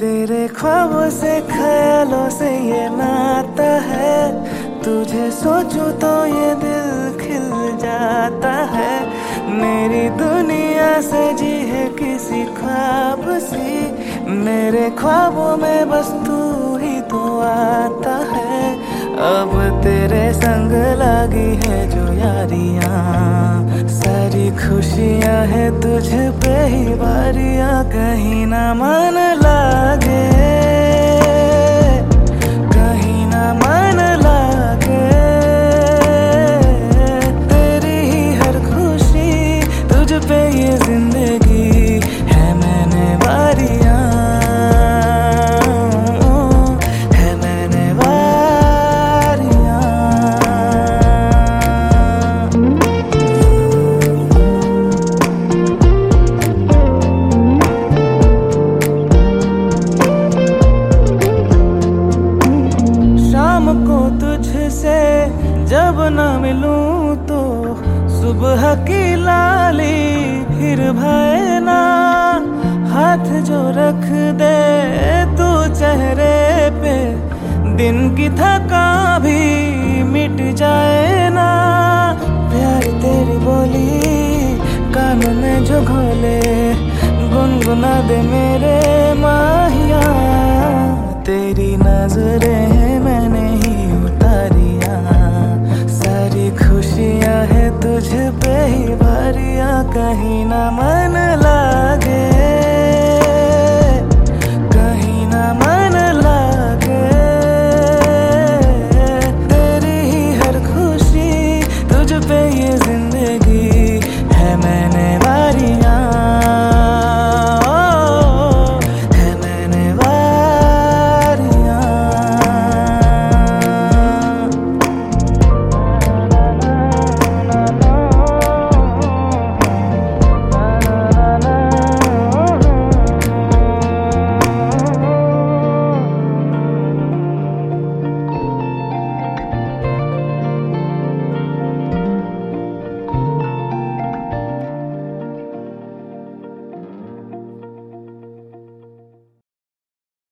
तेरे ख्वाबों से ख्यालों से ये नाता है, तुझे सोचूं तो ये दिल खिल जाता है। मेरी दुनिया सजी है किसी ख्वाब सी, मेरे ख्वाबों में बस तू ही तो आता है। अब तेरे संग लगी है जो यारियां, सारी खुशियां है तुझ पे ही बारियां। कहीं ना मन लागे, कहीं ना मन लागे, तेरी ही हर खुशी तुझ पे ये जिंदगी है। मैंने बारियां को तुझसे जब न मिलूं तो सुबह की लाली फिर भाए ना। हाथ जो रख दे तू चेहरे पे, दिन की थका भी मिट जाए ना। प्यार तेरी बोली कानों में जो घोले, गुनगुना दे मेरे माहिया। तेरी नजरें